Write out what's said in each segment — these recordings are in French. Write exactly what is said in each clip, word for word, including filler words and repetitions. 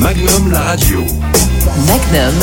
Magnum la radio. Magnum.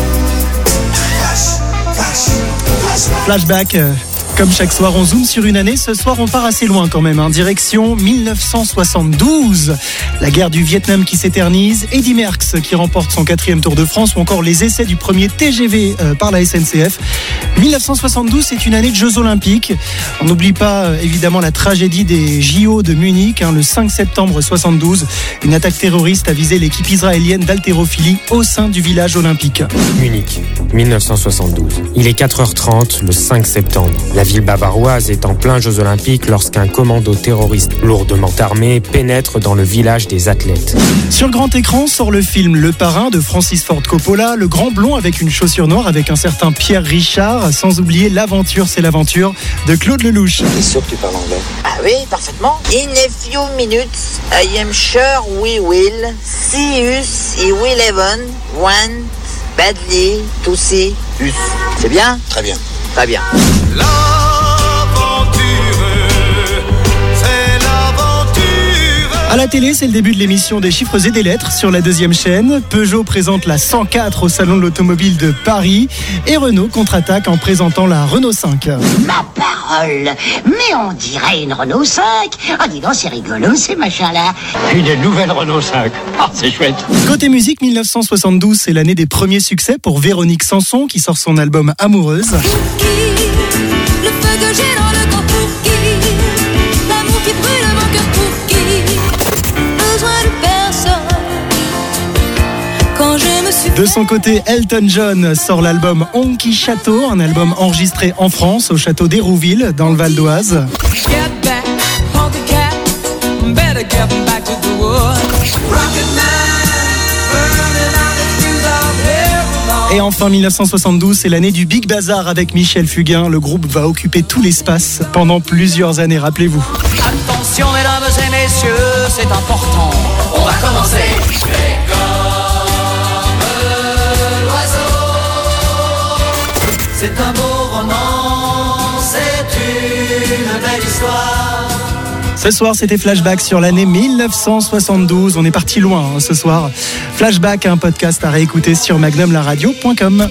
Flashback. euh, Comme chaque soir, on zoome sur une année. Ce soir, on part assez loin quand même. Hein. Direction dix-neuf cent soixante-douze. La guerre du Vietnam qui s'éternise. Eddy Merckx qui remporte son quatrième Tour de France. Ou encore les essais du premier T G V euh, par la S N C F. dix-neuf cent soixante-douze, c'est une année de Jeux Olympiques. On n'oublie pas euh, évidemment la tragédie des J O de Munich. Hein, le cinq septembre soixante-douze. Une attaque terroriste a visé l'équipe israélienne d'haltérophilie au sein du village olympique. Munich, dix-neuf cent soixante-douze. Il est quatre heures trente le cinq septembre. La ville bavaroise est en plein Jeux Olympiques lorsqu'un commando terroriste lourdement armé pénètre dans le village des athlètes. Sur grand écran sort le film Le Parrain de Francis Ford Coppola, le grand blond avec une chaussure noire avec un certain Pierre Richard, sans oublier L'aventure c'est l'aventure de Claude Lelouch. T'es sûr que tu parles anglais? Ah oui, parfaitement. In a few minutes, I am sure we will see us, he will even want badly to see us. C'est bien? Très bien. Très bien. À la télé, c'est le début de l'émission des chiffres et des lettres sur la deuxième chaîne. Peugeot présente la cent quatre au Salon de l'Automobile de Paris. Et Renault contre-attaque en présentant la Renault cinq. Ma parole, mais on dirait une Renault cinq. Ah, dis donc, c'est rigolo ces machins-là. Une nouvelle Renault cinq. Ah, c'est chouette. Côté musique, dix-neuf cent soixante-douze, c'est l'année des premiers succès pour Véronique Sanson qui sort son album Amoureuse. Le feu que j'ai dans le corps pour qui? L'amour qui brûle mon cœur pour qui? Besoin de personne. Quand je me suis De son côté, Elton John sort l'album Honky Château, un album enregistré en France au château d'Hérouville dans le Val d'Oise. Get back, honky cat, better get back to the wood. Rocket man, burning out the fuse of evermore. Et enfin, dix-neuf cent soixante-douze, c'est l'année du Big Bazar avec Michel Fugain. Le groupe va occuper tout l'espace pendant plusieurs années, rappelez-vous. Attention mesdames et messieurs, c'est important. On va commencer. C'est comme l'oiseau. C'est un beau roman, c'est une belle histoire. Ce soir, c'était Flashback sur l'année dix-neuf cent soixante-douze. On est parti loin hein, ce soir. Flashback, un podcast à réécouter sur magnum la radio point com.